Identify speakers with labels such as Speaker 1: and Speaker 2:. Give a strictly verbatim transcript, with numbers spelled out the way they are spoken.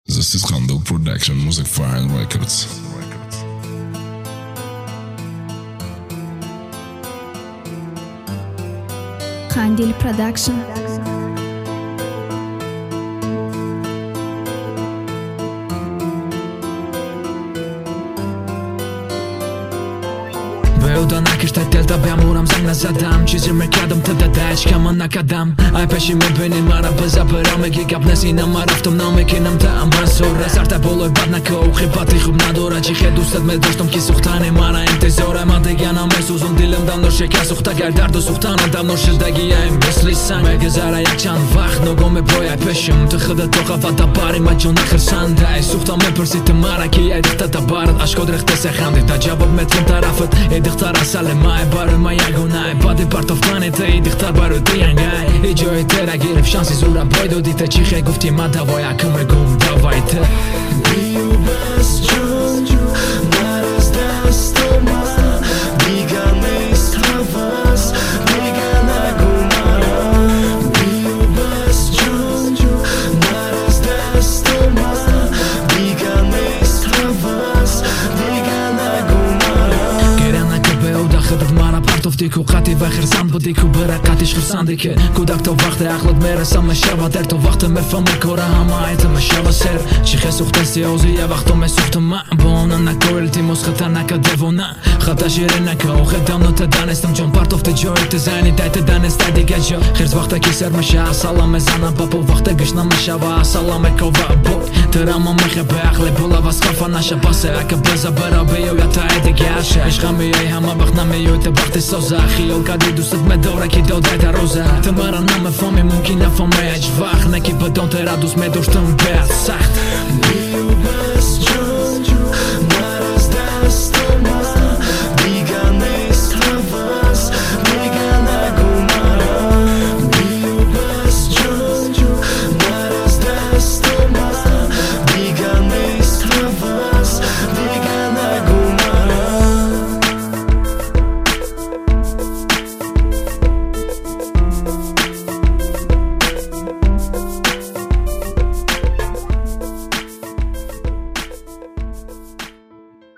Speaker 1: This is Khandil Production, Music Fire Records.
Speaker 2: Khandil Production.
Speaker 3: Beуда nakishta delta beamuram zangna zadam Чизи мекадам та дадач кама накадам Ай пеши мебени мара базабера меги гапнесина марафтом намекинам та амбасора Сарта болой баднака ухибати хуб надора Чи хедустад ме доштом ки сухтане мара интезора Мадегяна ме сузум дилем давно шека сухта Гар дарду сухтана давно шилдаги я им мисли сан Меге зара як чанд вақт ного ме бой ай пешим Ты хыда тоqa вата бари ма ҷон ахирсанд Ай сухта ме пирсити мара ки ай дихта та барад Ашкод рехте се ханди та ҷавоб метким тарафат Ай дихта расале май барои ма ягонай Бади партофтани та и дихтар барои ты янгай И ҷои тера гириф шанси зура бой доди та Чи хе гуфти ма давой акам мегум давай та
Speaker 4: Бию без ҷон нараз дастума Дигар нестравас Дигар нагу мара Бию без ҷон нараз дастума Дигар нестравас Дигар нагу мара
Speaker 3: Геранака беуда хидад мара партофти ку қати ва хирсанд буди ку бира қатиш хирсанди ки Кудак то вақте ақлат мерасам мешава дер То вақте мефаме кора ҳама айта мешава сер Чи хе сухта сиёзи я вақто месухта ма Бона накоилти мусхата нака девона Хата ширинака охе давно та данестам ҷон партофти ҷои ти зайни дайта данеста дига ҷо Хирс вақте ки сер меша салам мезанам папу вақте гишна мешава салам мекова бой Терама мехе бе ақли була вас хафа наша басе ака беза бара беё я та ай дига аша Ишқа меяй ҳама вақт намеёй та вақти соза Хиёл кади дӯстат медора ки додай та роза Ты мара намефами мумкин нафаме ҳеҷ вақт Не ки бадон тера дӯст медоштам беад сахт